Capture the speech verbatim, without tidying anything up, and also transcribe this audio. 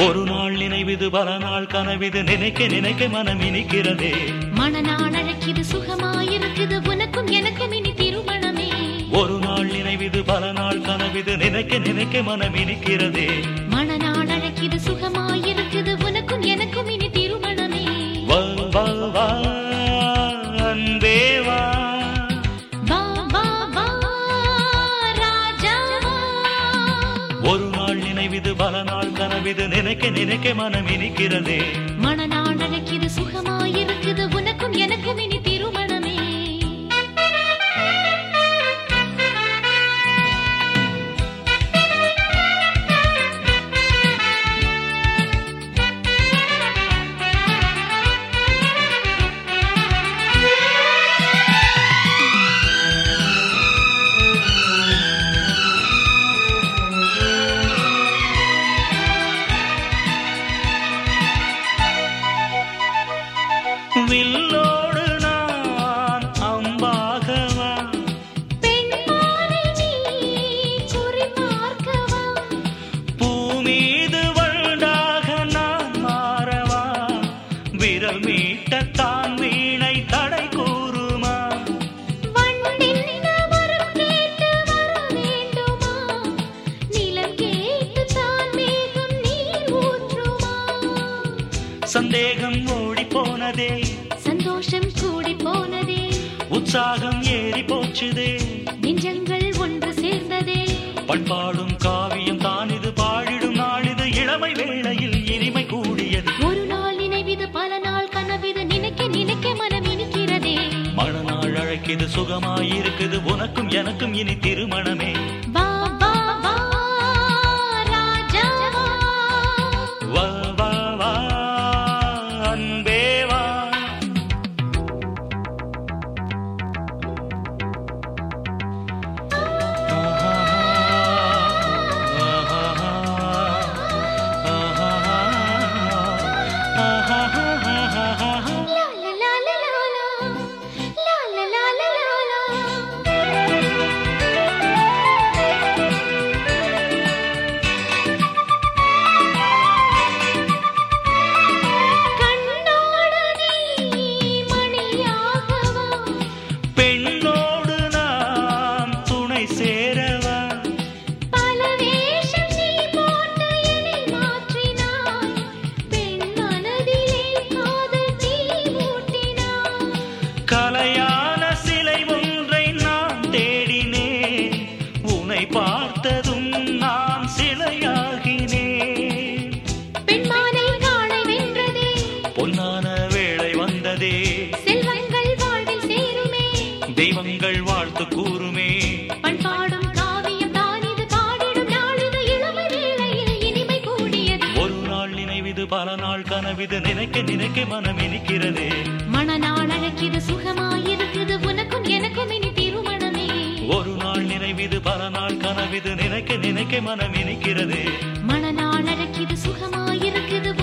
ஒரு நாள் நினைவிது பல நாள் கனவிது நினைக்க நினைக்க மனம் இனிக்கிறதே மனநாள் அழைக்கிது சுகமாயிருக்குது உனக்கும் எனக்கும் இனி திருமணமே ஒரு நாள் நினைவிது பல நாள் கனவிது நினைக்க நினைக்க மனம் இனிக்கிறதே மனநாள் அழைக்கிது சுகமாயிருக்குது உனக்கும் எனக்கும் இனி திருமணமே வா வா வா அன்பே வா வா வா வா ராஜா ஒரு நாள் நினைவிது பல நாள் கனவிது நினைக்க நினைக்க மனம் இனிக்கிறதே மனநாள் அழைக்கிது சுகமாயிருக்குது உனக்கும் எனக்கும் இனி திருமணமே வில்லோடு நான் அம்பாகவா பெண்மானை நீ குறி பார்க்கவா பூமீது வண்டாக நான் மாறவா விரல் மீட்டத்தான் வீணை தடை கூறுமா வண்டின் வரம் கேட்டு வர வேண்டுமா நிலம் கேட்டு தான் மேகம் நீர் ஊற்றுமா சந்தேகம் ஓடி போனதே சந்தோஷம் கூடி போனதே உற்சாகம் ஏறி போச்சுதே நெஞ்சங்கள் ஒன்று சேர்ந்ததே பண்பாடும் காவியம் தான் இது பாடிடும் நாளிது இளமை வேளையில் இனிமை கூடியது ஒரு நாள் நினைவிது பல நாள் கனவிது நினைக்க நினைக்க மனம் இனிக்கிறதே மணநாள் அழைக்கிது சுகமாயிருக்குது உனக்கும் எனக்கும் இனி திருமணமே வா வா வா ராஜா வா வா வா அன்பே வா லா லா லா லா லா லா லா லா லா கண்ணோடு நீ மணியாகவா பெண்ணோடு நான் துணை சேரவா பல வேஷம் நீ போட்டு என்னை மாற்றினாய் பெண் மனதிலே காதல் தீ மூட்டினாய் கலையான சிலை ஒன்றை நான் தேடினேன் உன்னை பார்த்ததும் நான் சிலையாகினேன் பெண்மானை காணை வென்றதே பொன்னான வேளை வந்ததே செல்வங்கள் வாழ்வில் சேருமே தெய்வங்கள் வாழ்த்து கூறுமே பண்பாடும் காவியம் தான் இது பாடிடும் நாளிது இளமை வேளையில் இனிமை கூடியது ஒரு நாள் நினைவிது பல நாள் கனவிது நினைக்க நினைக்க மனம் இனிக்கிறதே மனநாள் அழைக்கிது சுகமாயிருக்குது உனக்கும் எனக்கும் இனி திருமணமே ஒரு நாள் நினைவிது பல நாள் கனவிது நினைக்க நினைக்க மனம் இனிக்கிறதே மனநாள் அழைக்கிது சுகமாயிருக்குது